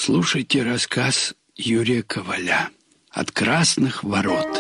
Слушайте рассказ Юрия Коваля «От красных ворот».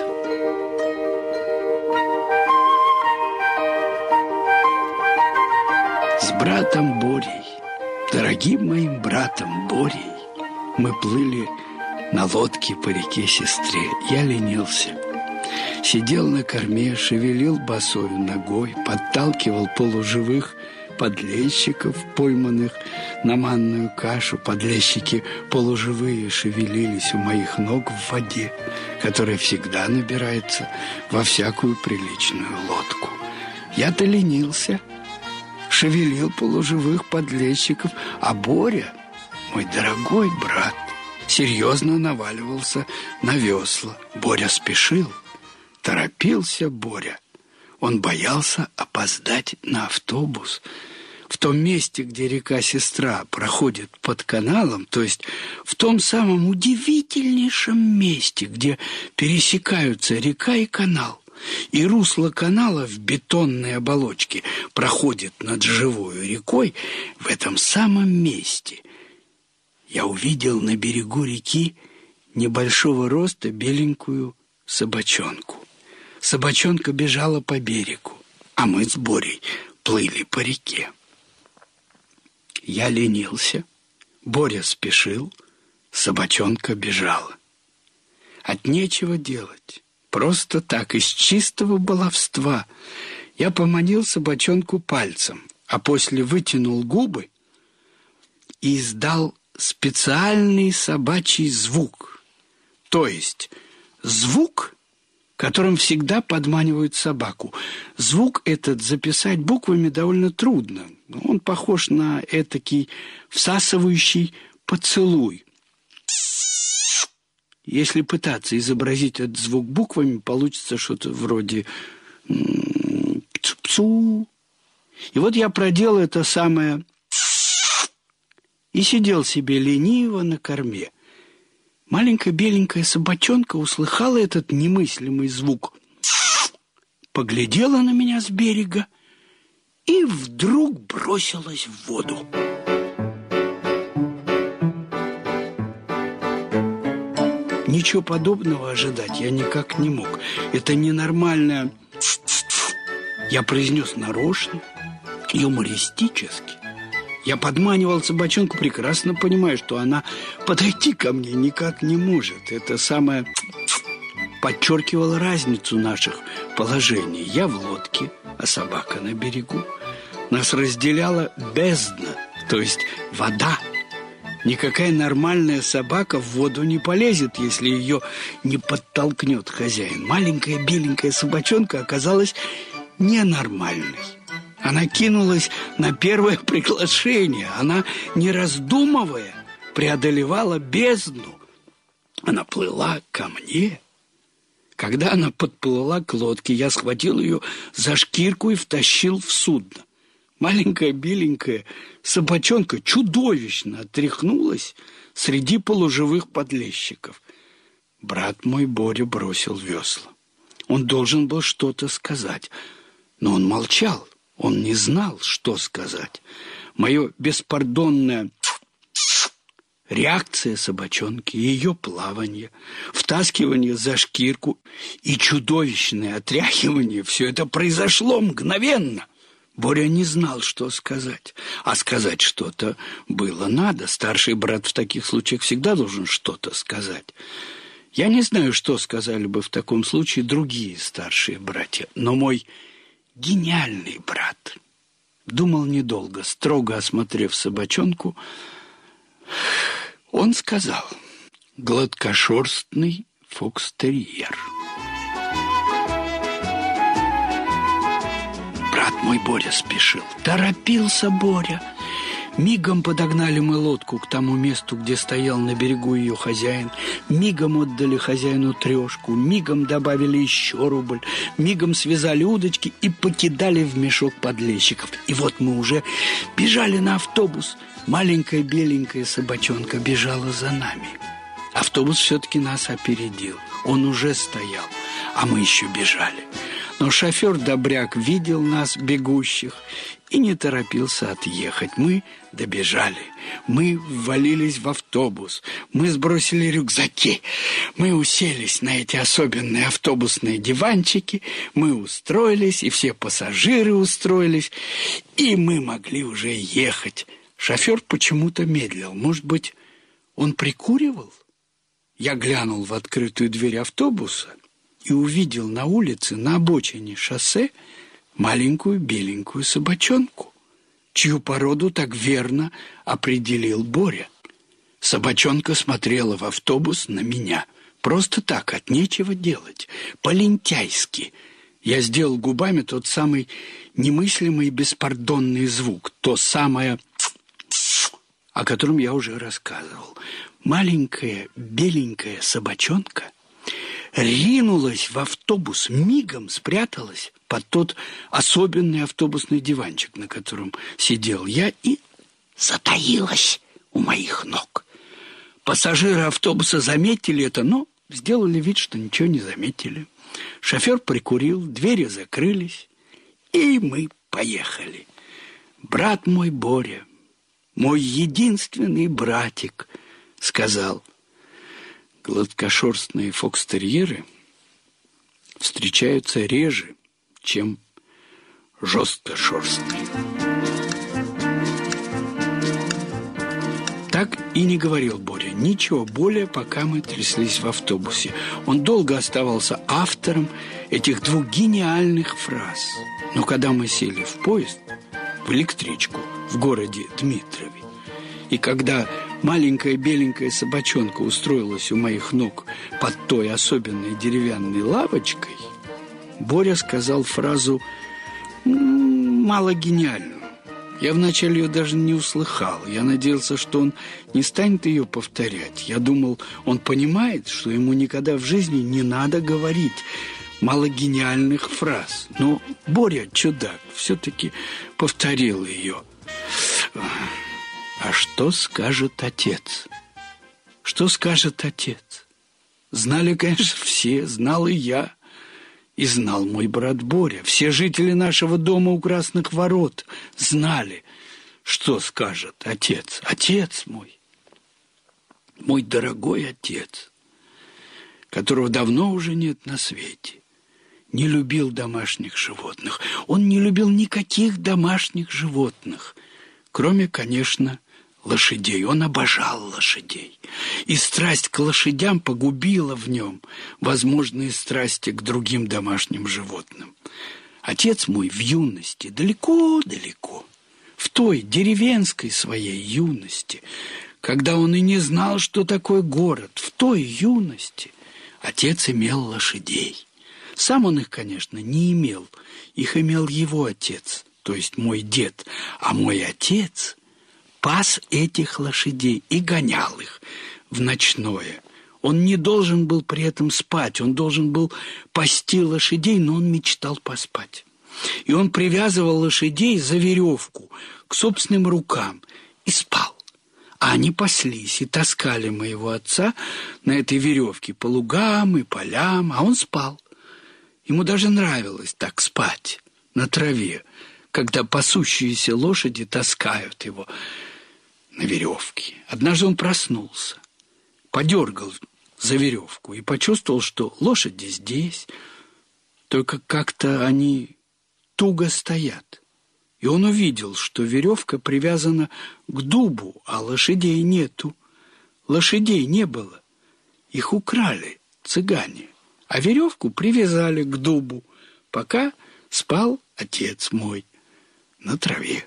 С братом Борей, дорогим моим братом Борей, мы плыли на лодке по реке Сестре. Я ленился. Сидел на корме, шевелил босою ногой, подталкивал полуживых подлещиков, пойманных на манную кашу. Подлещики полуживые шевелились у моих ног в воде, которая всегда набирается во всякую приличную лодку. Я-то ленился, шевелил полуживых подлещиков, а Боря, мой дорогой брат, серьезно наваливался на весла. Боря спешил, торопился Боря. Он боялся опоздать на автобус. В том месте, где река Сестра проходит под каналом, то есть в том самом удивительнейшем месте, где пересекаются река и канал, и русло канала в бетонной оболочке проходит над живой рекой, в этом самом месте я увидел на берегу реки небольшого роста беленькую собачонку. Собачонка бежала по берегу, а мы с Борей плыли по реке. Я ленился, Боря спешил, собачонка бежала. От нечего делать, просто так, из чистого баловства, я поманил собачонку пальцем, а после вытянул губы и издал специальный собачий звук, то есть звук, которым всегда подманивают собаку. Звук этот записать буквами довольно трудно. Он похож на этакий всасывающий поцелуй. Если пытаться изобразить этот звук буквами, получится что-то вроде «пцу». И вот я проделал это самое и сидел себе лениво на корме. Маленькая беленькая собачонка услыхала этот немыслимый звук, поглядела на меня с берега и вдруг бросилась в воду. Ничего подобного ожидать я никак не мог. Это ненормальное я произнес нарочно, юмористически. Я подманивал собачонку, прекрасно понимая, что она подойти ко мне никак не может. Это самое подчеркивало разницу наших положений. Я в лодке, а собака на берегу. Нас разделяла бездна, то есть вода. Никакая нормальная собака в воду не полезет, если ее не подтолкнет хозяин. Маленькая беленькая собачонка оказалась ненормальной. Она кинулась на первое приглашение. Она, не раздумывая, преодолевала бездну. Она плыла ко мне. Когда она подплыла к лодке, я схватил ее за шкирку и втащил в судно. Маленькая беленькая собачонка чудовищно отряхнулась среди полуживых подлещиков. Брат мой Боря бросил весла. Он должен был что-то сказать, но он молчал. Он не знал, что сказать. Мое беспардонное реакция собачонки, ее плавание, втаскивание за шкирку и чудовищное отряхивание — все это произошло мгновенно. Боря не знал, что сказать. А сказать что-то было надо. Старший брат в таких случаях всегда должен что-то сказать. Я не знаю, что сказали бы в таком случае другие старшие братья, но мой гениальный брат думал недолго. Строго осмотрев собачонку, он сказал: «Гладкошерстный фокстерьер». Брат мой Боря спешил. Торопился Боря. Мигом подогнали мы лодку к тому месту, где стоял на берегу ее хозяин. Мигом отдали хозяину 3, мигом добавили еще рубль, мигом связали удочки и покидали в мешок подлещиков. И вот мы уже бежали на автобус. Маленькая беленькая собачонка бежала за нами. Автобус все-таки нас опередил. Он уже стоял, а мы еще бежали. Но шофер-добряк видел нас, бегущих, и не торопился отъехать. Мы добежали, мы ввалились в автобус, мы сбросили рюкзаки, мы уселись на эти особенные автобусные диванчики, мы устроились, и все пассажиры устроились, и мы могли уже ехать. Шофер почему-то медлил. Может быть, он прикуривал? Я глянул в открытую дверь автобуса и увидел на улице, на обочине шоссе, маленькую беленькую собачонку, чью породу так верно определил Боря. Собачонка смотрела в автобус на меня. Просто так, от нечего делать, по-лентяйски. Я сделал губами тот самый немыслимый беспардонный звук, то самое, о котором я уже рассказывал. Маленькая беленькая собачонка ринулась в автобус, мигом спряталась под тот особенный автобусный диванчик, на котором сидел я, и затаилась у моих ног. Пассажиры автобуса заметили это, но сделали вид, что ничего не заметили. Шофер прикурил, двери закрылись, и мы поехали. Брат мой Боря, мой единственный братик, сказал: гладкошерстные фокстерьеры встречаются реже, чем жесткошерстные. Так и не говорил Боря ничего более, пока мы тряслись в автобусе. Он долго оставался автором этих двух гениальных фраз. Но когда мы сели в поезд, в электричку в городе Дмитрове, и когда маленькая беленькая собачонка устроилась у моих ног под той особенной деревянной лавочкой, Боря сказал фразу мало гениальную. Я вначале ее даже не услыхал. Я надеялся, что он не станет ее повторять. Я думал, он понимает, что ему никогда в жизни не надо говорить малогениальных фраз. Но Боря, чудак, все-таки повторил ее. А что скажет отец? Что скажет отец? Знали, конечно, все, знал и я, и знал мой брат Боря. Все жители нашего дома у Красных Ворот знали, что скажет отец. Отец мой, мой дорогой отец, которого давно уже нет на свете, не любил домашних животных. Он не любил никаких домашних животных, кроме, конечно, лошадей. Он обожал лошадей. И страсть к лошадям погубила в нем возможные страсти к другим домашним животным. Отец мой в юности, далеко-далеко, в той деревенской своей юности, когда он и не знал, что такое город, в той юности отец имел лошадей. Сам он их, конечно, не имел. Их имел его отец, то есть мой дед. А мой отец пас этих лошадей и гонял их в ночное. Он не должен был при этом спать, он должен был пасти лошадей, но он мечтал поспать. И он привязывал лошадей за веревку к собственным рукам и спал. А они паслись и таскали моего отца на этой веревке по лугам и полям, а он спал. Ему даже нравилось так спать на траве, когда пасущиеся лошади таскают его на веревке. Однажды он проснулся, подергал за веревку и почувствовал, что лошади здесь, только как-то они туго стоят. И он увидел, что веревка привязана к дубу, а лошадей нету. Лошадей не было. Их украли цыгане, а веревку привязали к дубу, пока спал отец мой на траве.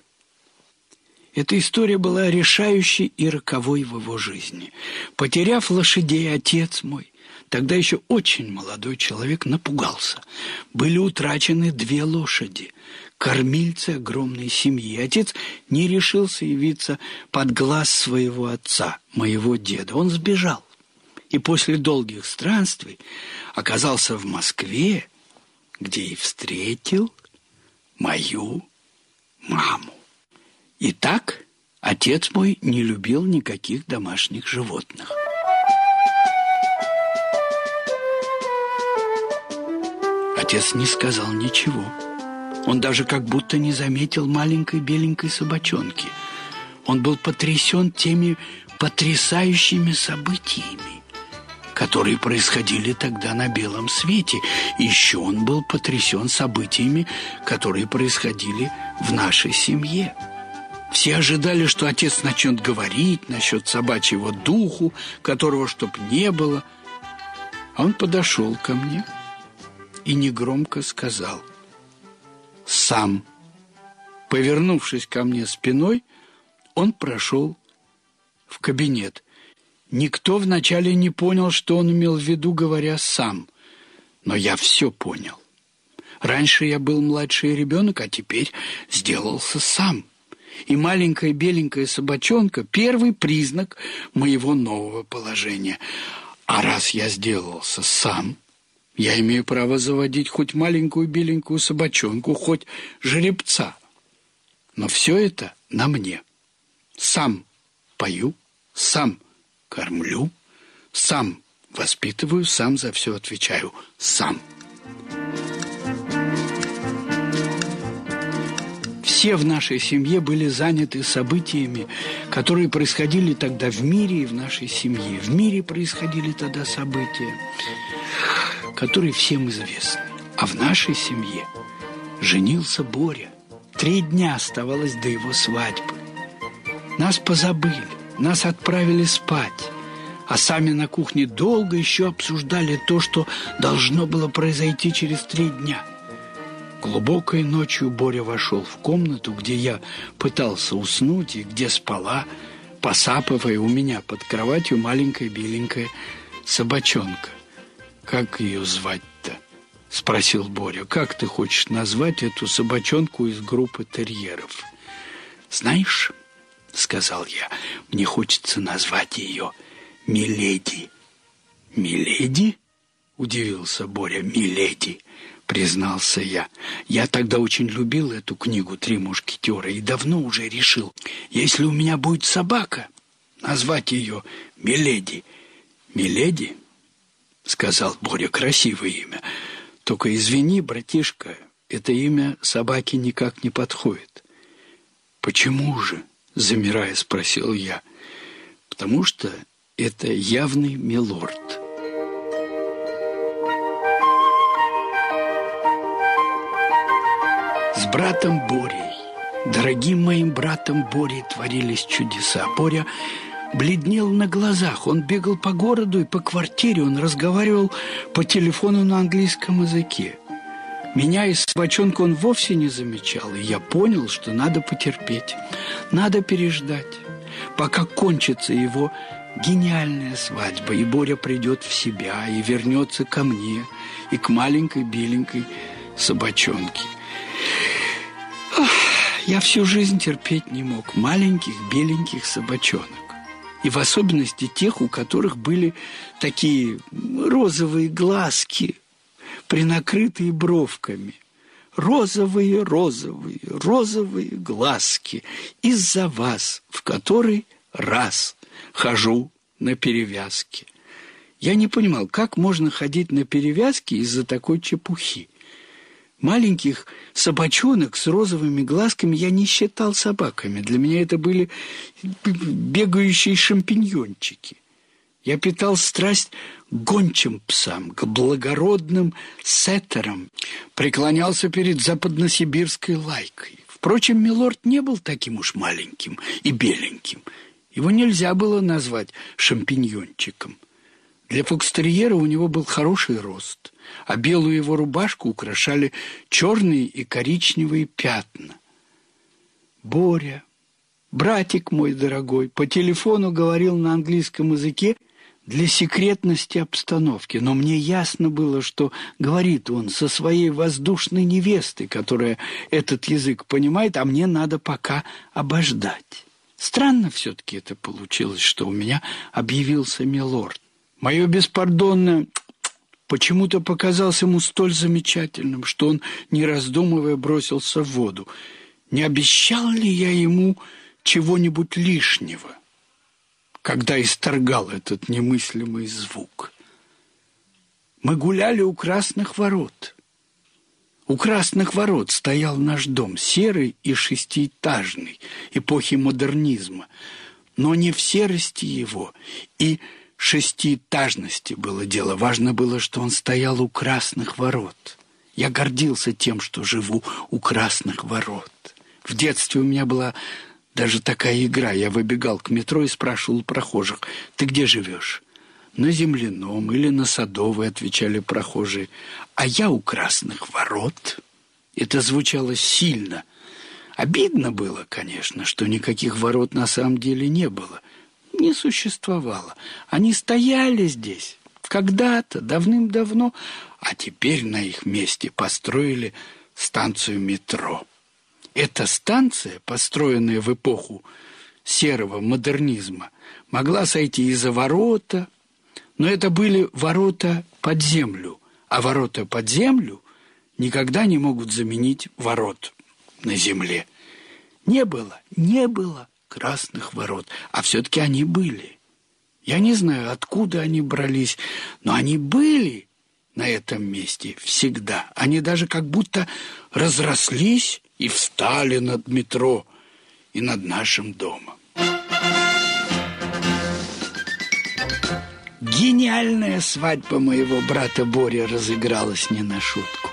Эта история была решающей и роковой в его жизни. Потеряв лошадей, отец мой, тогда еще очень молодой человек, напугался. Были утрачены 2 лошади, кормильцы огромной семьи. Отец не решился явиться под глаз своего отца, моего деда. Он сбежал. И после долгих странствий оказался в Москве, где и встретил мою маму. Итак, отец мой не любил никаких домашних животных. Отец не сказал ничего. Он даже как будто не заметил маленькой беленькой собачонки. Он был потрясен теми потрясающими событиями, которые происходили тогда на белом свете. И еще он был потрясен событиями, которые происходили в нашей семье. Все ожидали, что отец начнет говорить насчет собачьего духу, которого чтоб не было. А он подошел ко мне и негромко сказал: «Сам». Повернувшись ко мне спиной, он прошел в кабинет. Никто вначале не понял, что он имел в виду, говоря «сам». Но я все понял. Раньше я был младший ребенок, а теперь сделался сам. И маленькая беленькая собачонка – первый признак моего нового положения. А раз я сделался сам, я имею право заводить хоть маленькую беленькую собачонку, хоть жеребца. Но все это на мне. Сам пою, сам кормлю, сам воспитываю, сам за все отвечаю, сам. Все в нашей семье были заняты событиями, которые происходили тогда в мире и в нашей семье. В мире происходили тогда события, которые всем известны. А в нашей семье женился Боря. 3 дня оставалось до его свадьбы. Нас позабыли, нас отправили спать, а сами на кухне долго еще обсуждали то, что должно было произойти через 3 дня. Глубокой ночью Боря вошел в комнату, где я пытался уснуть и где спала, посапывая у меня под кроватью, маленькая беленькая собачонка. «Как ее звать-то?» – спросил Боря. «Как ты хочешь назвать эту собачонку из группы терьеров?» «Знаешь, – сказал я, – мне хочется назвать ее Миледи». «Миледи?» – удивился Боря. «Миледи», – признался я. Я тогда очень любил эту книгу «Три мушкетера» и давно уже решил, если у меня будет собака, назвать ее Миледи. «Миледи?» – сказал Боря. «Красивое имя. Только извини, братишка, это имя собаке никак не подходит». «Почему же?» – замирая, спросил я. «Потому что это явный милорд». С братом Борей, дорогим моим братом Борей, творились чудеса. Боря бледнел на глазах, он бегал по городу и по квартире, он разговаривал по телефону на английском языке. Меня и собачонку он вовсе не замечал, и я понял, что надо потерпеть, надо переждать, пока кончится его гениальная свадьба, и Боря придет в себя и вернется ко мне и к маленькой беленькой собачонке. Я всю жизнь терпеть не мог маленьких беленьких собачонок. И в особенности тех, у которых были такие розовые глазки, принакрытые бровками. Розовые, розовые, розовые глазки. Из-за вас, в который раз хожу на перевязке. Я не понимал, как можно ходить на перевязке из-за такой чепухи. Маленьких собачонок с розовыми глазками я не считал собаками. Для меня это были бегающие шампиньончики. Я питал страсть к гончим псам, к благородным сеттерам, преклонялся перед западносибирской лайкой. Впрочем, милорд не был таким уж маленьким и беленьким. Его нельзя было назвать шампиньончиком. Для фокстерьера у него был хороший рост, а белую его рубашку украшали черные и коричневые пятна. Боря, братик мой дорогой, по телефону говорил на английском языке для секретности обстановки, но мне ясно было, что говорит он со своей воздушной невестой, которая этот язык понимает, а мне надо пока обождать. Странно все-таки это получилось, что у меня объявился милорд. Мое беспардонное почему-то показалось ему столь замечательным, что он, не раздумывая, бросился в воду. Не обещал ли я ему чего-нибудь лишнего, когда исторгал этот немыслимый звук? Мы гуляли у Красных ворот. У Красных ворот стоял наш дом, серый и шестиэтажный, эпохи модернизма. Но не в серости его и шестиэтажности было дело. Важно было, что он стоял у Красных ворот. Я гордился тем, что живу у Красных ворот. В детстве у меня была даже такая игра. Я выбегал к метро и спрашивал у прохожих: «Ты где живешь?» «На Земляном или на Садовой», — отвечали прохожие. «А я у Красных ворот». Это звучало сильно. Обидно было, конечно, что никаких ворот на самом деле не было. Не существовало. Они стояли здесь когда-то, давным-давно, а теперь на их месте построили станцию метро. Эта станция, построенная в эпоху серого модернизма, могла сойти и за ворота, но это были ворота под землю, а ворота под землю никогда не могут заменить ворот на земле. Не было Красных ворот, а все-таки они были. Я не знаю, откуда они брались, но они были на этом месте всегда. Они даже как будто разрослись и встали над метро и над нашим домом. Гениальная свадьба моего брата Бори разыгралась не на шутку.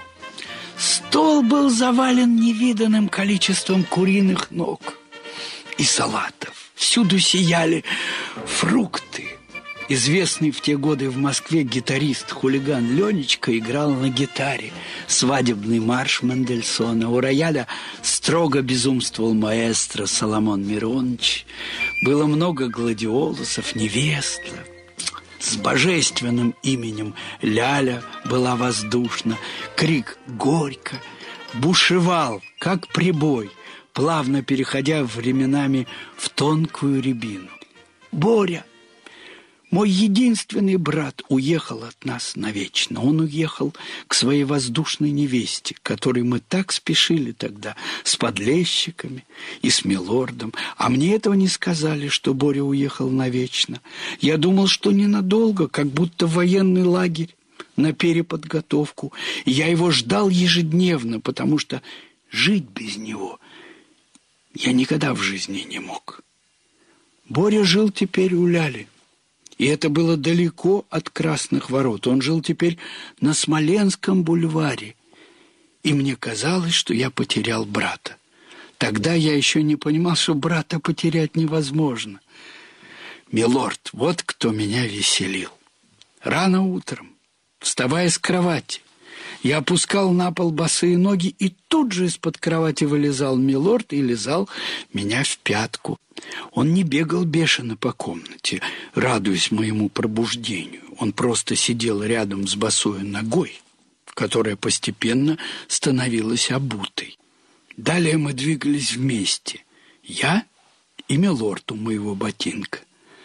Стол был завален невиданным количеством куриных ног и салатов. Всюду сияли фрукты. Известный в те годы в Москве гитарист-хулиган Ленечка играл на гитаре свадебный марш Мендельсона. У рояля строго безумствовал маэстро Соломон Миронович. Было много гладиолусов, невеста с божественным именем Ляля была воздушна. Крик «Горько!» бушевал, как прибой, плавно переходя временами в тонкую рябину. Боря, мой единственный брат, уехал от нас навечно. Он уехал к своей воздушной невесте, к которой мы так спешили тогда с подлещиками и с милордом. А мне этого не сказали, что Боря уехал навечно. Я думал, что ненадолго, как будто в военный лагерь на переподготовку. И я его ждал ежедневно, потому что жить без него я никогда в жизни не мог. Боря жил теперь у Ляли. И это было далеко от Красных ворот. Он жил теперь на Смоленском бульваре. И мне казалось, что я потерял брата. Тогда я еще не понимал, что брата потерять невозможно. Милорд, вот кто меня веселил. Рано утром, вставая с кровати, я опускал на пол босые ноги, и тут же из-под кровати вылезал милорд и лизал меня в пятку. Он не бегал бешено по комнате, радуясь моему пробуждению. Он просто сидел рядом с босой ногой, которая постепенно становилась обутой. Далее мы двигались вместе, я и милорд у моего ботинка.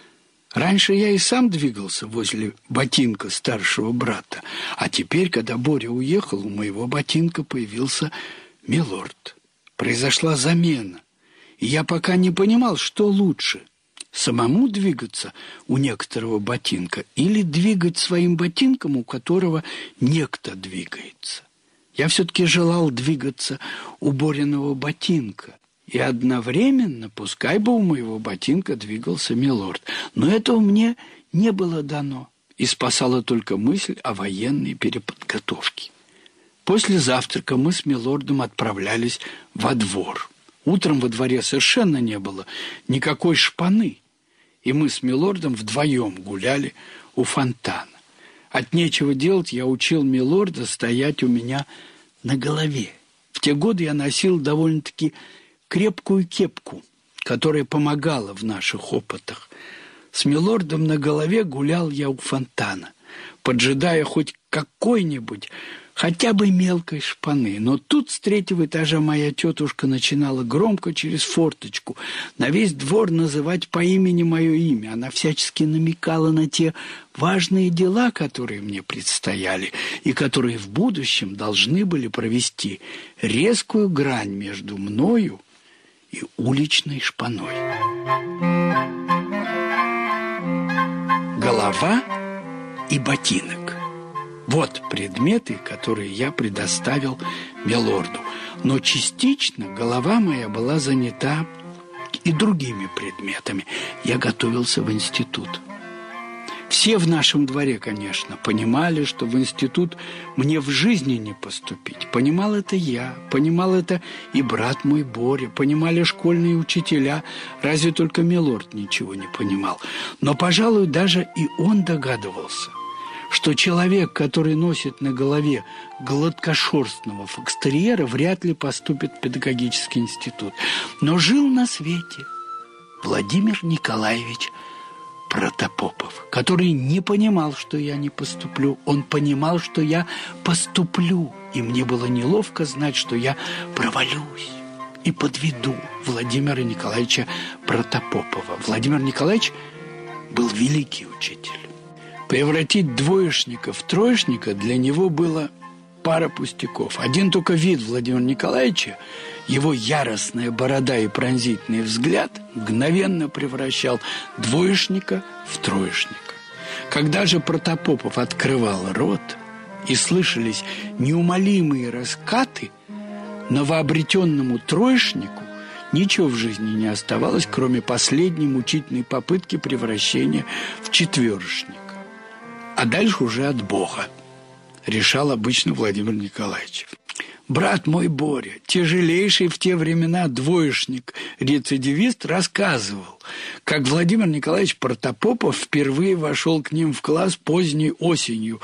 Раньше я и сам двигался возле ботинка старшего брата, а теперь, когда Боря уехал, у моего ботинка появился милорд. Произошла замена, и я пока не понимал, что лучше – самому двигаться у некоторого ботинка или двигать своим ботинком, у которого некто двигается. Я все-таки желал двигаться у Бориного ботинка. И одновременно, пускай бы у моего ботинка двигался милорд, но этого мне не было дано, и спасала только мысль о военной переподготовке. После завтрака мы с милордом отправлялись во двор. Утром во дворе совершенно не было никакой шпаны, и мы с милордом вдвоем гуляли у фонтана. От нечего делать я учил милорда стоять у меня на голове. В те годы я носил довольно-таки крепкую кепку, которая помогала в наших опытах. С милордом на голове гулял я у фонтана, поджидая хоть какой-нибудь, хотя бы мелкой шпаны. Но тут с третьего этажа моя тетушка начинала громко через форточку на весь двор называть по имени мое имя. Она всячески намекала на те важные дела, которые мне предстояли, и которые в будущем должны были провести резкую грань между мною и уличной шпаной. Голова и ботинок. Вот предметы, которые я предоставил милорду. Но частично голова моя была занята и другими предметами. Я готовился в институт. Все в нашем дворе, конечно, понимали, что в институт мне в жизни не поступить. Понимал это я, понимал это и брат мой Боря, понимали школьные учителя, разве только милорд ничего не понимал. Но, пожалуй, даже и он догадывался, что человек, который носит на голове гладкошерстного фокстерьера, вряд ли поступит в педагогический институт. Но жил на свете Владимир Николаевич Протопопов, который не понимал, что я не поступлю. Он понимал, что я поступлю, и мне было неловко знать, что я провалюсь и подведу Владимира Николаевича Протопопова. Владимир Николаевич был великий учитель. Превратить двоечника в троечника для него было пара пустяков. Один только вид Владимира Николаевича, его яростная борода и пронзительный взгляд мгновенно превращал двоечника в троечника. Когда же Протопопов открывал рот, и слышались неумолимые раскаты, новообретенному троечнику ничего в жизни не оставалось, кроме последней мучительной попытки превращения в четверочника. А дальше уже от Бога решал обычно Владимир Николаевич. Брат мой Боря, тяжелейший в те времена двоечник-рецидивист, рассказывал, как Владимир Николаевич Протопопов впервые вошел к ним в класс поздней осенью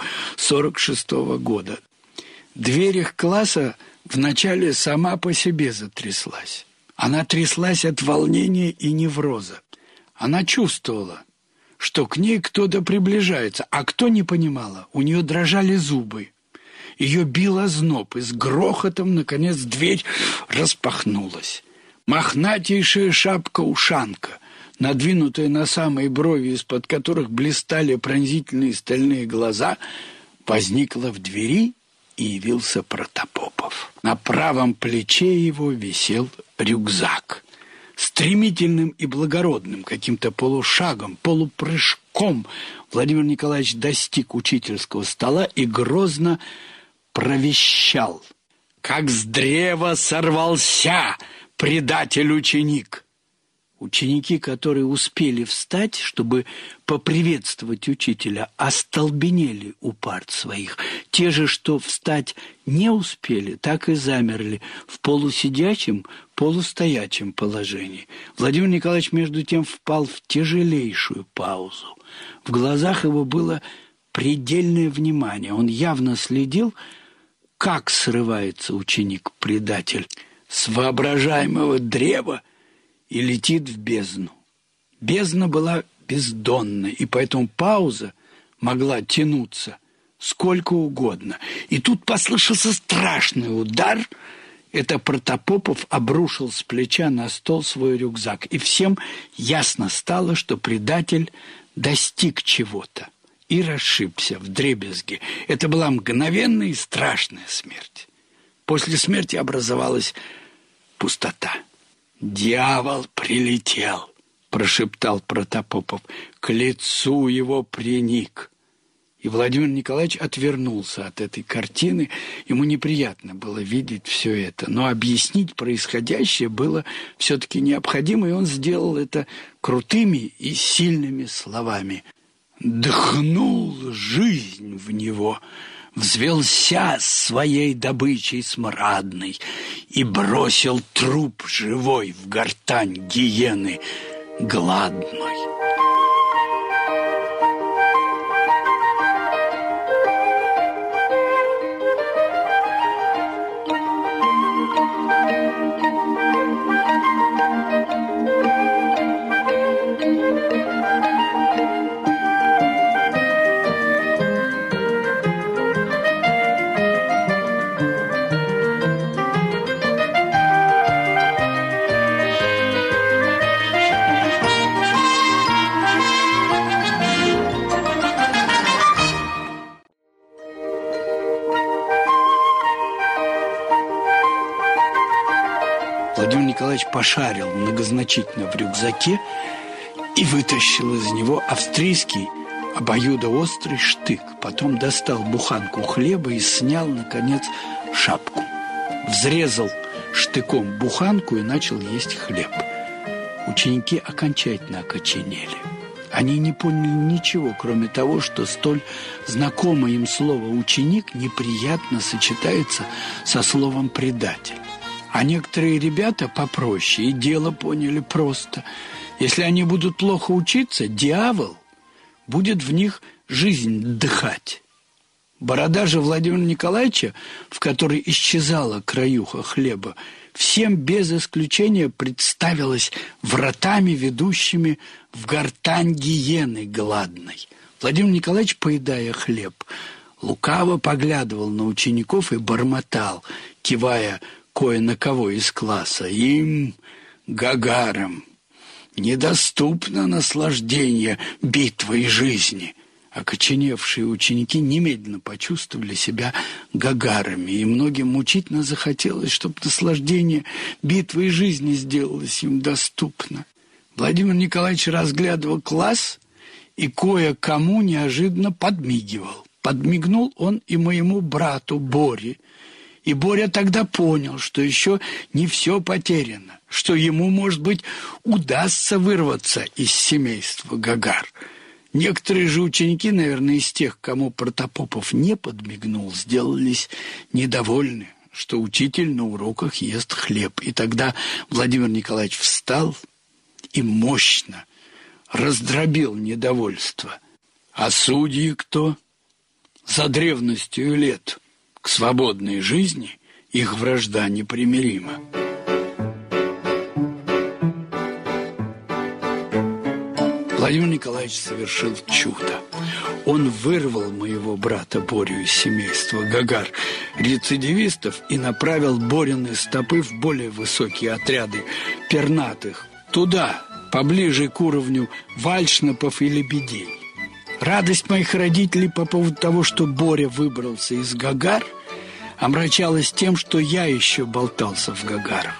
46-го года. Дверь их класса вначале сама по себе затряслась. Она тряслась от волнения и невроза. Она чувствовала, что к ней кто-то приближается, а кто не понимала, у нее дрожали зубы. Ее бил озноб, и с грохотом, наконец, дверь распахнулась. Мохнатейшая шапка-ушанка, надвинутая на самые брови, из-под которых блистали пронзительные стальные глаза, возникла в двери, и явился Протопопов. На правом плече его висел рюкзак. Стремительным и благородным, каким-то полушагом, полупрыжком Владимир Николаевич достиг учительского стола и грозно провещал: «Как с древа сорвался предатель-ученик!» Ученики, которые успели встать, чтобы поприветствовать учителя, остолбенели у парт своих. Те же, что встать не успели, так и замерли в полусидячем, полустоячем положении. Владимир Николаевич, между тем, впал в тяжелейшую паузу. В глазах его было предельное внимание. Он явно следил, как срывается ученик-предатель с воображаемого древа и летит в бездну. Бездна была бездонной, и поэтому пауза могла тянуться сколько угодно. И тут послышался страшный удар. Это Протопопов обрушил с плеча на стол свой рюкзак. И всем ясно стало, что предатель достиг чего-то и расшибся вдребезги. Это была мгновенная и страшная смерть. После смерти образовалась пустота. «Дьявол прилетел», — прошептал Протопопов. К лицу его приник. И Владимир Николаевич отвернулся от этой картины. Ему неприятно было видеть все это. Но объяснить происходящее было все-таки необходимо, и он сделал это крутыми и сильными словами. Дыхнул жизнь в него, взвелся своей добычей смрадной и бросил труп живой в гортань гиены гладной. Владимир Николаевич пошарил многозначительно в рюкзаке и вытащил из него австрийский обоюдоострый штык, потом достал буханку хлеба и снял, наконец, шапку. Взрезал штыком буханку и начал есть хлеб. Ученики окончательно окоченели. Они не поняли ничего, кроме того, что столь знакомое им слово «ученик» неприятно сочетается со словом «предатель». А некоторые ребята попроще и дело поняли просто. Если они будут плохо учиться, дьявол будет в них жизнь дыхать. Борода же Владимира Николаевича, в которой исчезала краюха хлеба, всем без исключения представилась вратами, ведущими в гортань гиены гладной. Владимир Николаевич, поедая хлеб, лукаво поглядывал на учеников и бормотал, кивая кое на кого из класса: «Им, гагарам, недоступно наслаждение битвой жизни». Окоченевшие ученики немедленно почувствовали себя гагарами, и многим мучительно захотелось, чтобы наслаждение битвой жизни сделалось им доступно. Владимир Николаевич разглядывал класс и кое-кому неожиданно подмигивал. Подмигнул он и моему брату Боре. И Боря тогда понял, что еще не все потеряно, что ему, может быть, удастся вырваться из семейства Гагар. Некоторые же ученики, наверное, из тех, кому Протопопов не подмигнул, сделались недовольны, что учитель на уроках ест хлеб. И тогда Владимир Николаевич встал и мощно раздробил недовольство. А судьи кто? За древностью лет к свободной жизни их вражда непримирима. Владимир Николаевич совершил чудо. Он вырвал моего брата Борю из семейства Гагар рецидивистов и направил Борины стопы в более высокие отряды пернатых, туда, поближе к уровню вальшнапов и лебедей. Радость моих родителей по поводу того, что Боря выбрался из Гагар, омрачалась тем, что я еще болтался в Гагарах.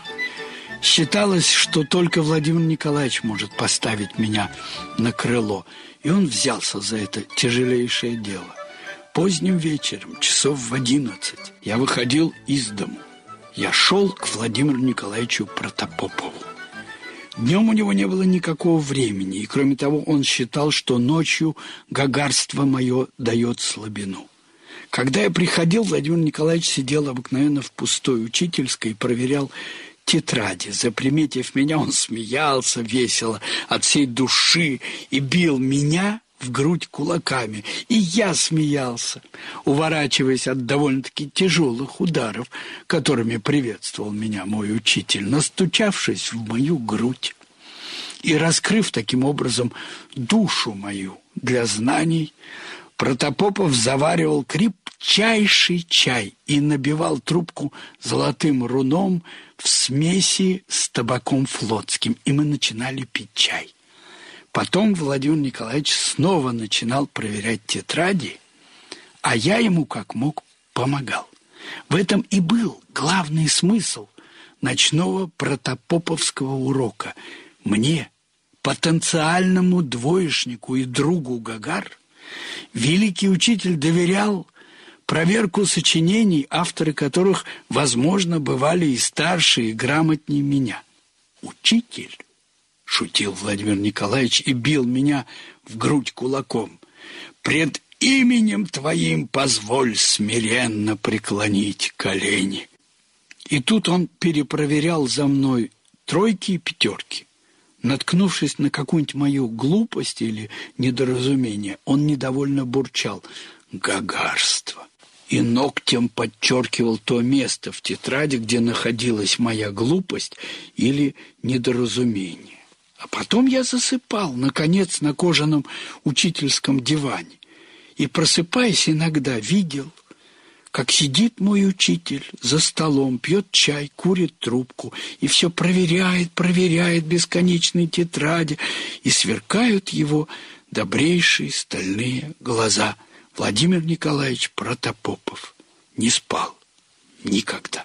Считалось, что только Владимир Николаевич может поставить меня на крыло, и он взялся за это тяжелейшее дело. Поздним вечером, часов в 11, я выходил из дому. Я шел к Владимиру Николаевичу Протопопову. Днем у него не было никакого времени, и, кроме того, он считал, что ночью гагарство мое дает слабину. Когда я приходил, Владимир Николаевич сидел обыкновенно в пустой учительской и проверял тетради. Заприметив меня, он смеялся весело от всей души и бил меня в грудь кулаками. И я смеялся, уворачиваясь от довольно-таки тяжелых ударов, которыми приветствовал меня мой учитель, настучавшись в мою грудь и раскрыв таким образом душу мою для знаний. Протопопов заваривал крепчайший чай и набивал трубку золотым руном в смеси с табаком флотским, и мы начинали пить чай. Потом Владимир Николаевич снова начинал проверять тетради, а я ему как мог помогал. В этом и был главный смысл ночного протопоповского урока. Мне, потенциальному двоечнику и другу Гагар, великий учитель доверял проверку сочинений, авторы которых, возможно, бывали и старше, и грамотнее меня. «Учитель», — шутил Владимир Николаевич и бил меня в грудь кулаком, «пред именем твоим позволь смиренно преклонить колени». И тут он перепроверял за мной тройки и пятерки. Наткнувшись на какую-нибудь мою глупость или недоразумение, он недовольно бурчал: «Гагарство!» и ногтем подчеркивал то место в тетради, где находилась моя глупость или недоразумение. А потом я засыпал, наконец, на кожаном учительском диване. И, просыпаясь, иногда видел, как сидит мой учитель за столом, пьет чай, курит трубку и все проверяет бесконечные тетради, и сверкают его добрейшие стальные глаза. Владимир Николаевич Протопопов не спал никогда.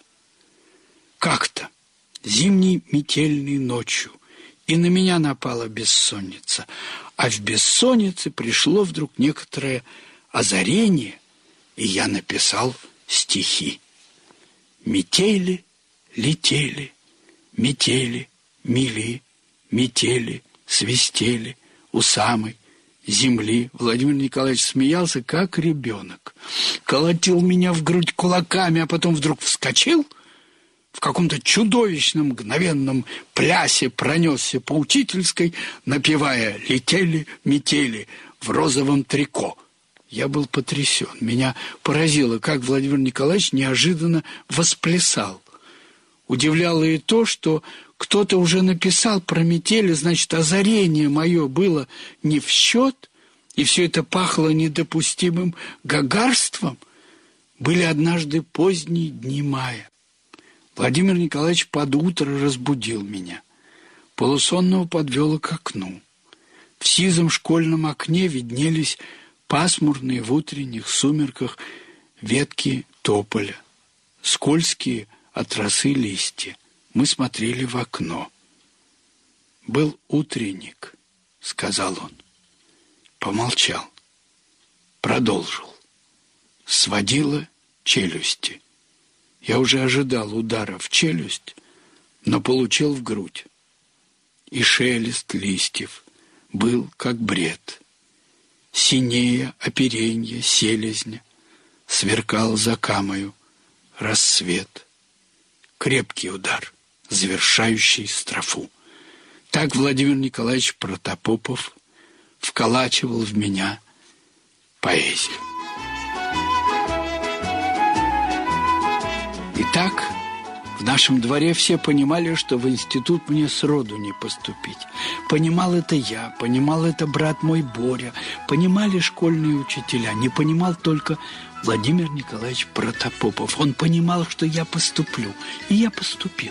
Как-то зимней метельной ночью и на меня напала бессонница, А в бессоннице пришло вдруг некоторое озарение, и я написал стихи. Метели, летели, метели, мели, метели, свистели у самой земли. Владимир Николаевич смеялся, как ребенок. Колотил меня в грудь кулаками, а потом вдруг вскочил, в каком-то чудовищном мгновенном плясе пронесся по Учительской, напевая «Летели, метели» в розовом трико. Я был потрясен. Меня поразило, как Владимир Николаевич неожиданно восплясал. Удивляло и то, что кто-то уже написал про метели, значит, озарение мое было не в счет, и все это пахло недопустимым гагарством. Были однажды поздние дни мая. Владимир Николаевич под утро разбудил меня. Полусонного подвел к окну. В сизом школьном окне виднелись пасмурные в утренних сумерках ветки тополя, скользкие от росы листья. Мы смотрели в окно. «Был утренник», — сказал он. Помолчал. Продолжил. Сводило челюсти. Я уже ожидал удара в челюсть, но получил в грудь. И шелест листьев был как бред. Синее оперенье селезня сверкал за камою рассвет. Крепкий удар, завершающий строфу. Так Владимир Николаевич Протопопов вколачивал в меня поэзию. Итак, в нашем дворе все понимали, что в институт мне сроду не поступить. Понимал это я, понимал это брат мой Боря, понимали школьные учителя. Не понимал только Владимир Николаевич Протопопов. Он понимал, что я поступлю, и я поступил.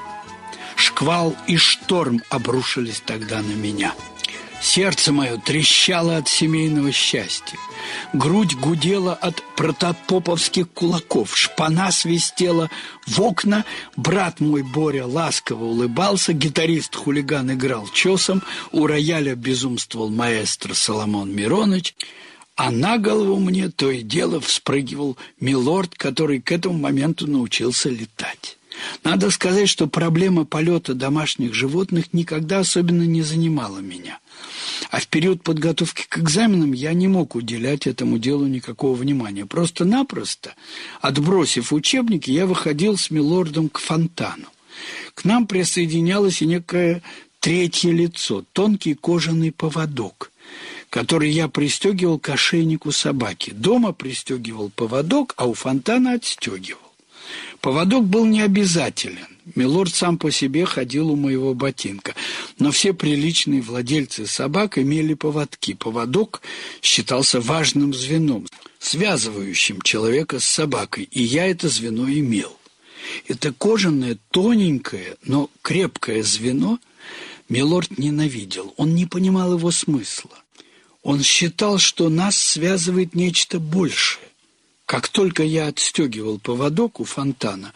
Шквал и шторм обрушились тогда на меня. Сердце мое трещало от семейного счастья. Грудь гудела от протопоповских кулаков. Шпана свистела в окна. Брат мой Боря ласково улыбался. Гитарист-хулиган играл чесом. У рояля безумствовал маэстро Соломон Мироныч. А на голову мне то и дело вспрыгивал милорд, который к этому моменту научился летать. Надо сказать, что проблема полета домашних животных никогда особенно не занимала меня. А в период подготовки к экзаменам я не мог уделять этому делу никакого внимания. Просто-напросто, отбросив учебники, я выходил с милордом к фонтану. К нам присоединялось и некое третье лицо, тонкий кожаный поводок, который я пристегивал к ошейнику собаки. Дома пристегивал поводок, а у фонтана отстегивал. Поводок был необязателен. Милорд сам по себе ходил у моего ботинка. Но все приличные владельцы собак имели поводки. Поводок считался важным звеном, связывающим человека с собакой, и я это звено имел. Это кожаное, тоненькое, но крепкое звено милорд ненавидел. Он не понимал его смысла. Он считал, что нас связывает нечто большее. Как только я отстегивал поводок у фонтана,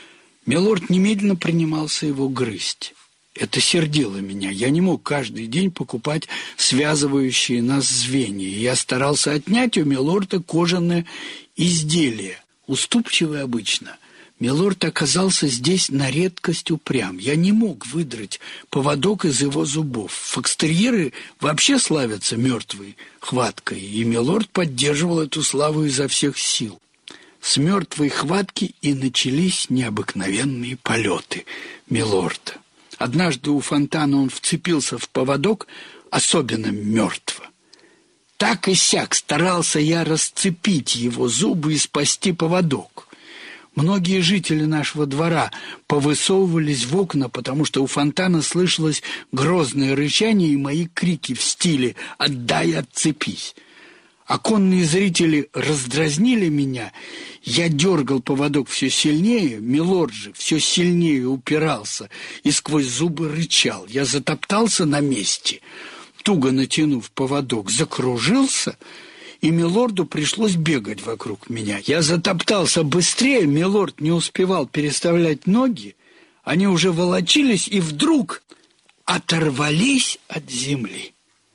милорд немедленно принимался его грызть. Это сердило меня. Я не мог каждый день покупать связывающие нас звенья. Я старался отнять у милорда кожаное изделие. Уступчивый обычно. Милорд оказался здесь на редкость упрям. Я не мог выдрать поводок из его зубов. Фокстерьеры вообще славятся мертвой хваткой, и милорд поддерживал эту славу изо всех сил. С мертвой хватки и начались необыкновенные полеты милорда. Однажды у фонтана он вцепился в поводок особенно мертво. Так и сяк старался я расцепить его зубы и спасти поводок. Многие жители нашего двора повысовывались в окна, потому что у фонтана слышалось грозное рычание и мои крики в стиле «Отдай, отцепись!». Оконные зрители раздразнили меня, я дергал поводок все сильнее, милорд же все сильнее упирался и сквозь зубы рычал. Я затоптался на месте, туго натянув поводок, закружился, и милорду пришлось бегать вокруг меня. Я затоптался быстрее, милорд не успевал переставлять ноги, они уже волочились и вдруг оторвались от земли.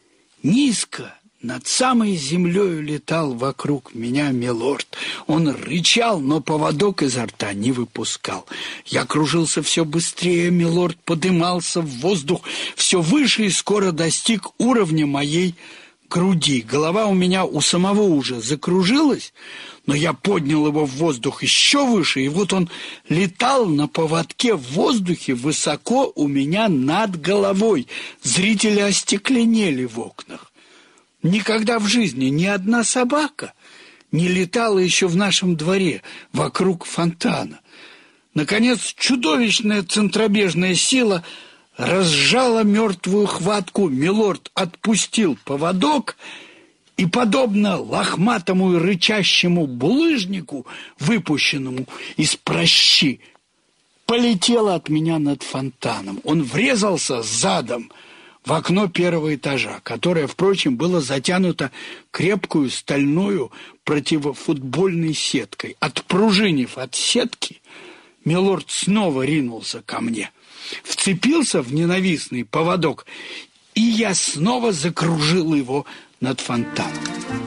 Низко над самой землей летал вокруг меня милорд. Он рычал, но поводок изо рта не выпускал. Я кружился все быстрее, милорд подымался в воздух все выше и скоро достиг уровня моей груди. Голова у меня у самого уже закружилась, но я поднял его в воздух еще выше, и вот он летал на поводке в воздухе высоко у меня над головой. Зрители остекленели в окнах. Никогда в жизни ни одна собака не летала еще в нашем дворе вокруг фонтана. Наконец, чудовищная центробежная сила разжала мертвую хватку. Милорд отпустил поводок и, подобно лохматому и рычащему булыжнику, выпущенному из пращи, полетел от меня над фонтаном. Он врезался задом в окно первого этажа, которое, впрочем, было затянуто крепкую стальную противофутбольной сеткой. Отпружинив от сетки, милорд снова ринулся ко мне, вцепился в ненавистный поводок, и я снова закружил его над фонтаном.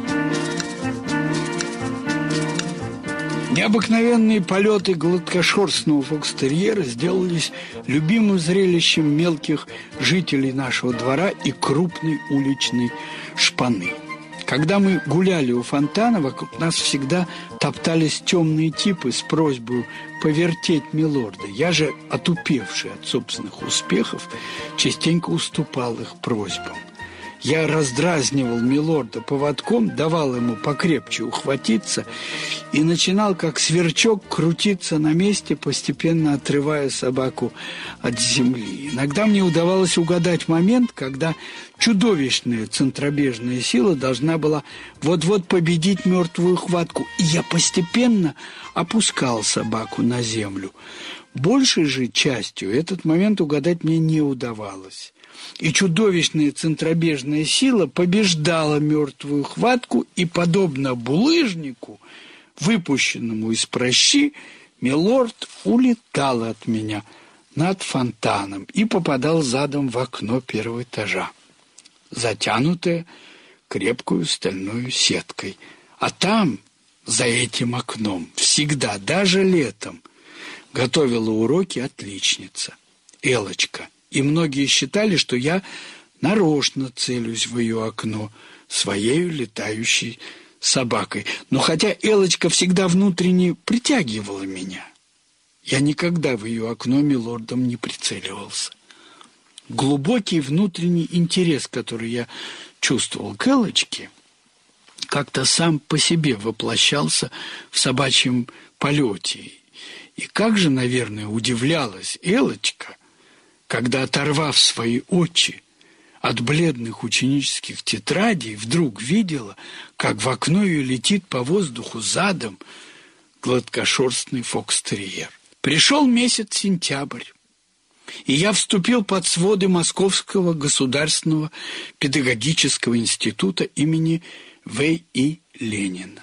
Необыкновенные полеты гладкошерстного фокстерьера сделались любимым зрелищем мелких жителей нашего двора и крупной уличной шпаны. Когда мы гуляли у фонтана, вокруг нас всегда топтались темные типы с просьбой повертеть милорда. Я же, отупевший от собственных успехов, частенько уступал их просьбам. Я раздразнивал милорда поводком, давал ему покрепче ухватиться и начинал, как сверчок, крутиться на месте, постепенно отрывая собаку от земли. Иногда мне удавалось угадать момент, когда чудовищная центробежная сила должна была вот-вот победить мертвую хватку, и я постепенно опускал собаку на землю. Большей же частью этот момент угадать мне не удавалось. И чудовищная центробежная сила побеждала мертвую хватку, и, подобно булыжнику, выпущенному из пращи, милорд улетал от меня над фонтаном и попадал задом в окно первого этажа, затянутое крепкую стальной сеткой. А там, за этим окном, всегда, даже летом, готовила уроки отличница Элочка. И многие считали, что я нарочно целюсь в ее окно своей летающей собакой. Но хотя Элочка всегда внутренне притягивала меня, я никогда в ее окно милордом не прицеливался. Глубокий внутренний интерес, который я чувствовал к Элочке, как-то сам по себе воплощался в собачьем полете. И как же, наверное, удивлялась Элочка, когда, оторвав свои очи от бледных ученических тетрадей, вдруг видела, как в окно ее летит по воздуху задом гладкошерстный фокстерьер. Пришел месяц сентябрь, и я вступил под своды Московского государственного педагогического института имени В.И. Ленина.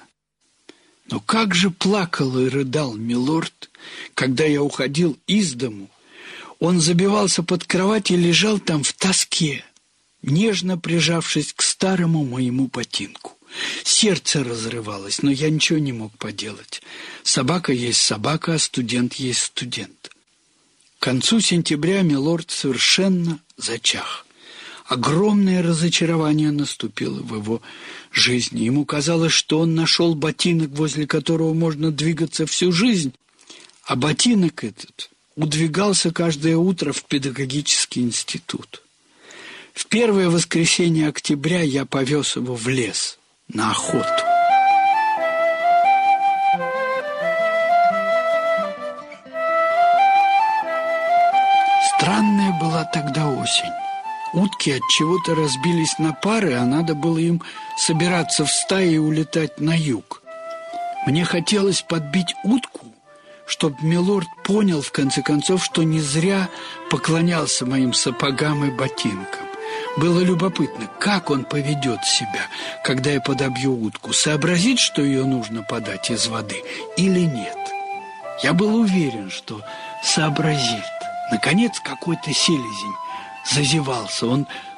Но как же плакал и рыдал милорд, когда я уходил из дому. Он забивался под кровать и лежал там в тоске, нежно прижавшись к старому моему ботинку. Сердце разрывалось, но я ничего не мог поделать. Собака есть собака, а студент есть студент. К концу сентября милорд совершенно зачах. Огромное разочарование наступило в его жизни. Ему казалось, что он нашел ботинок, возле которого можно двигаться всю жизнь, а ботинок этот удвигался каждое утро в педагогический институт. В первое воскресенье октября я повез его в лес на охоту. Странная была тогда осень. Утки от чего-то разбились на пары, а надо было им собираться в стаи и улетать на юг. Мне хотелось подбить утку, чтобы милорд понял, в конце концов, что не зря поклонялся моим сапогам и ботинкам. Было любопытно, как он поведет себя, когда я подобью утку, сообразит, что ее нужно подать из воды или нет. Я был уверен, что сообразит. Наконец какой-то селезень зазевался. Он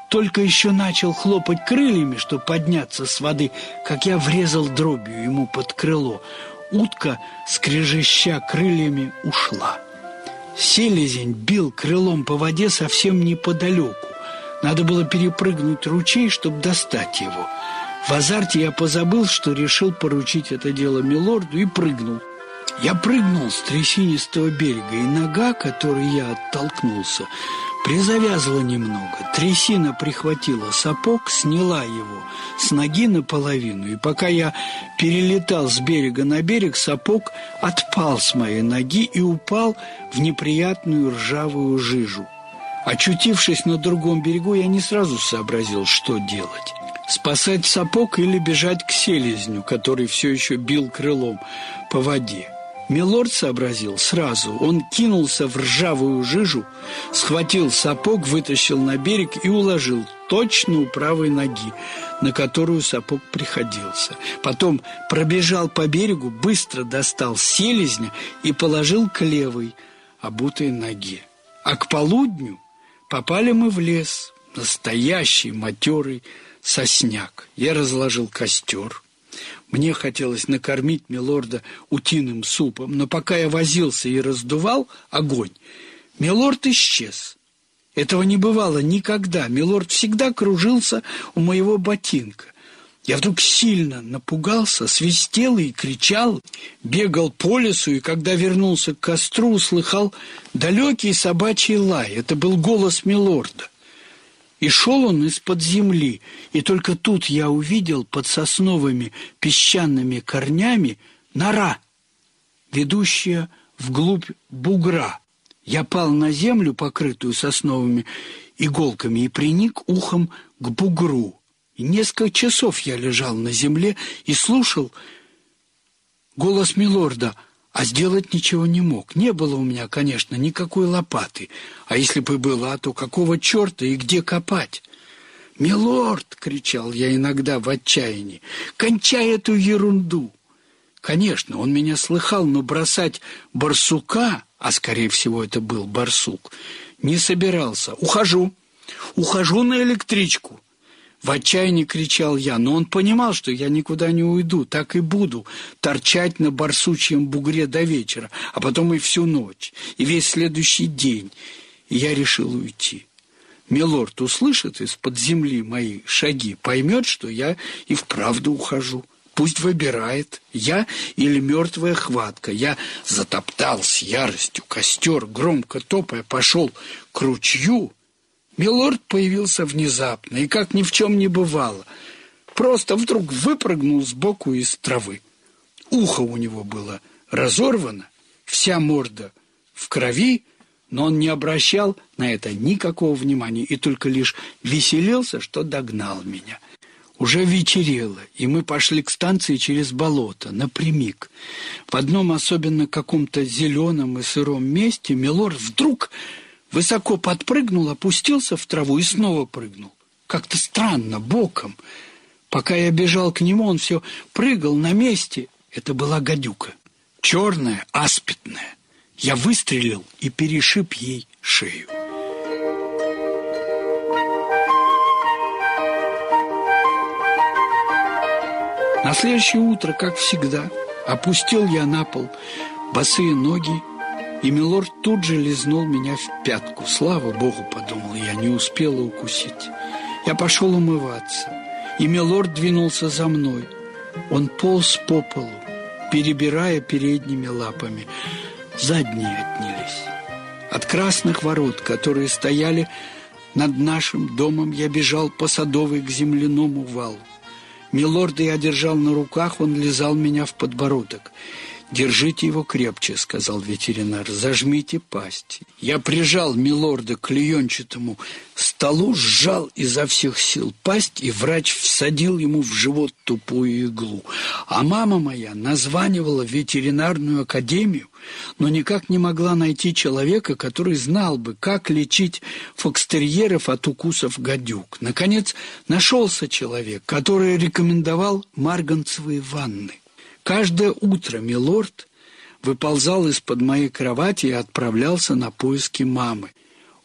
только еще начал хлопать крыльями, чтобы подняться с воды, как я врезал дробью ему под крыло. Утка, скрежеща крыльями, ушла. Селезень бил крылом по воде совсем неподалеку. Надо было перепрыгнуть ручей, чтобы достать его. В азарте я позабыл, что решил поручить это дело милорду, и прыгнул. Я прыгнул с трясинистого берега, и нога, которой я оттолкнулся, призавязала немного. Трясина прихватила сапог, сняла его с ноги наполовину, и пока я перелетал с берега на берег, сапог отпал с моей ноги и упал в неприятную ржавую жижу. Очутившись на другом берегу, я не сразу сообразил, что делать. Спасать сапог или бежать к селезню, который все еще бил крылом по воде. Милорд сообразил сразу. Он кинулся в ржавую жижу, схватил сапог, вытащил на берег и уложил точно у правой ноги, на которую сапог приходился. Потом пробежал по берегу, быстро достал селезня и положил к левой, обутой ноге. А к полудню попали мы в лес, настоящий матерый сосняк. Я разложил костер. Мне хотелось накормить милорда утиным супом, но пока я возился и раздувал огонь, милорд исчез. Этого не бывало никогда. Милорд всегда кружился у моего ботинка. Я вдруг сильно напугался, свистел и кричал, бегал по лесу, и когда вернулся к костру, услыхал далекий собачий лай. Это был голос милорда. И шел он из-под земли, и только тут я увидел под сосновыми песчаными корнями нора, ведущая вглубь бугра. Я пал на землю, покрытую сосновыми иголками, и приник ухом к бугру. И несколько часов я лежал на земле и слушал голос милорда, а сделать ничего не мог. Не было у меня, конечно, никакой лопаты. А если бы была, то какого черта и где копать? «Милорд!» — кричал я иногда в отчаянии. «Кончай эту ерунду!» Конечно, он меня слыхал, но бросать барсука, а скорее всего это был барсук, не собирался. «Ухожу! Ухожу на электричку!» В отчаянии кричал я, но он понимал, что я никуда не уйду, так и буду торчать на барсучьем бугре до вечера, а потом и всю ночь, и весь следующий день. И я решил уйти. Милорд услышит из-под земли мои шаги, поймет, что я и вправду ухожу. Пусть выбирает, я или мертвая хватка. Я затоптал с яростью костер, громко топая, пошел к ручью. Милорд появился внезапно и, как ни в чем не бывало, просто вдруг выпрыгнул сбоку из травы. Ухо у него было разорвано, вся морда в крови, но он не обращал на это никакого внимания и только лишь веселился, что догнал меня. Уже вечерело, и мы пошли к станции через болото, напрямик. В одном особенно каком-то зеленом и сыром месте милорд вдруг высоко подпрыгнул, опустился в траву и снова прыгнул. Как-то странно, боком. Пока я бежал к нему, он все прыгал на месте. Это была гадюка. Черная, аспидная. Я выстрелил и перешиб ей шею. На следующее утро, как всегда, опустил я на пол босые ноги, и милорд тут же лизнул меня в пятку. Слава Богу, подумал я, не успела укусить. Я пошел умываться, и милорд двинулся за мной. Он полз по полу, перебирая передними лапами. Задние отнялись. От красных ворот, которые стояли над нашим домом, я бежал по Садовой к земляному валу. Милорда я держал на руках, он лизал меня в подбородок. «Держите его крепче», — сказал ветеринар, — «зажмите пасть». Я прижал милорда к клеенчатому столу, сжал изо всех сил пасть, и врач всадил ему в живот тупую иглу. А мама моя названивала в ветеринарную академию, но никак не могла найти человека, который знал бы, как лечить фокстерьеров от укусов гадюк. Наконец, нашелся человек, который рекомендовал марганцевые ванны. Каждое утро милорд выползал из-под моей кровати и отправлялся на поиски мамы.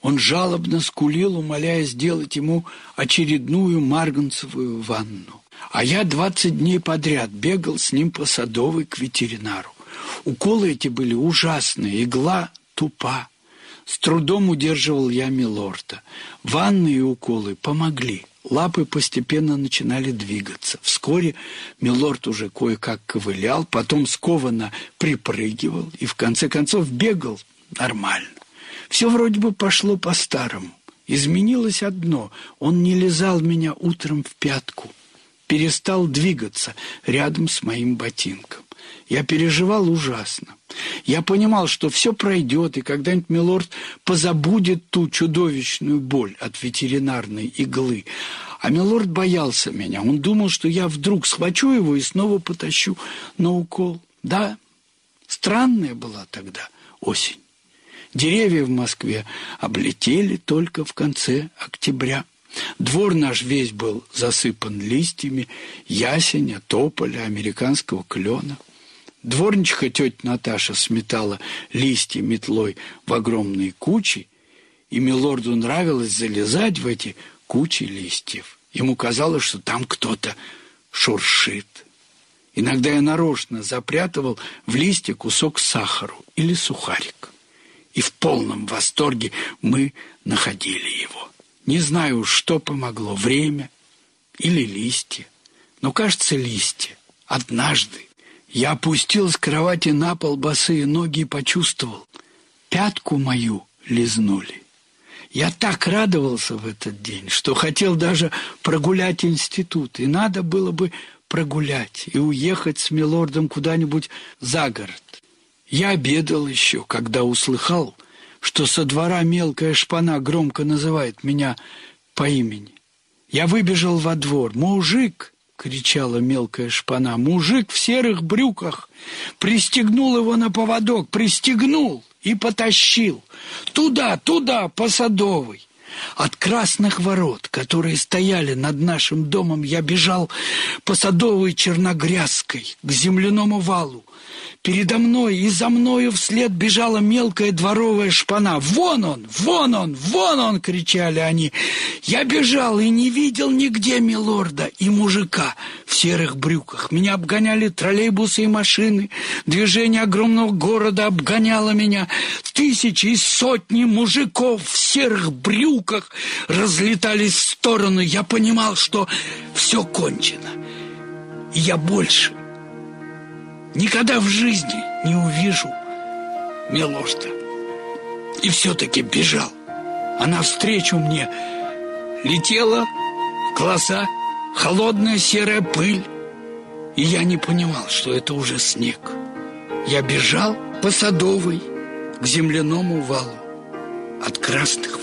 Он жалобно скулил, умоляя сделать ему очередную марганцевую ванну. А я 20 дней подряд бегал с ним по Садовой к ветеринару. Уколы эти были ужасные, игла тупа. С трудом удерживал я милорда. Ванны и уколы помогли. Лапы постепенно начинали двигаться. Вскоре милорд уже кое-как ковылял, потом скованно припрыгивал и в конце концов бегал нормально. Все вроде бы пошло по-старому. Изменилось одно – он не лизал меня утром в пятку. Перестал двигаться рядом с моим ботинком. Я переживал ужасно. Я понимал, что все пройдет, и когда-нибудь милорд позабудет ту чудовищную боль от ветеринарной иглы. А милорд боялся меня. Он думал, что я вдруг схвачу его и снова потащу на укол. Да, странная была тогда осень. Деревья в Москве облетели только в конце октября. Двор наш весь был засыпан листьями ясеня, тополя, американского клена. Дворничиха тетя Наташа сметала листья метлой в огромные кучи, и милорду нравилось залезать в эти кучи листьев. Ему казалось, что там кто-то шуршит. Иногда я нарочно запрятывал в листья кусок сахару или сухарик. И в полном восторге мы находили его. Не знаю, что помогло, время или листья, но, кажется, листья. Однажды я опустил с кровати на пол босые ноги и почувствовал, пятку мою лизнули. Я так радовался в этот день, что хотел даже прогулять институт, и надо было бы прогулять и уехать с милордом куда-нибудь за город. Я обедал еще, когда услыхал, что со двора мелкая шпана громко называет меня по имени. Я выбежал во двор. «Мужик!» — кричала мелкая шпана. «Мужик в серых брюках!» Пристегнул его на поводок, пристегнул и потащил. Туда, по Садовой. От красных ворот, которые стояли над нашим домом, я бежал по Садовой Черногрязской к земляному валу. Передо мной и за мною вслед бежала мелкая дворовая шпана. «Вон он! Вон он! Вон он!» — кричали они. Я бежал и не видел нигде милорда и мужика в серых брюках. Меня обгоняли троллейбусы и машины. Движение огромного города обгоняло меня. Тысячи и сотни мужиков в серых брюках разлетались в стороны. Я понимал, что все кончено. И я больше никогда в жизни не увижу милорда. И все-таки бежал. А навстречу мне летела в глаза холодная серая пыль. И я не понимал, что это уже снег. Я бежал по Садовой к земляному валу от красных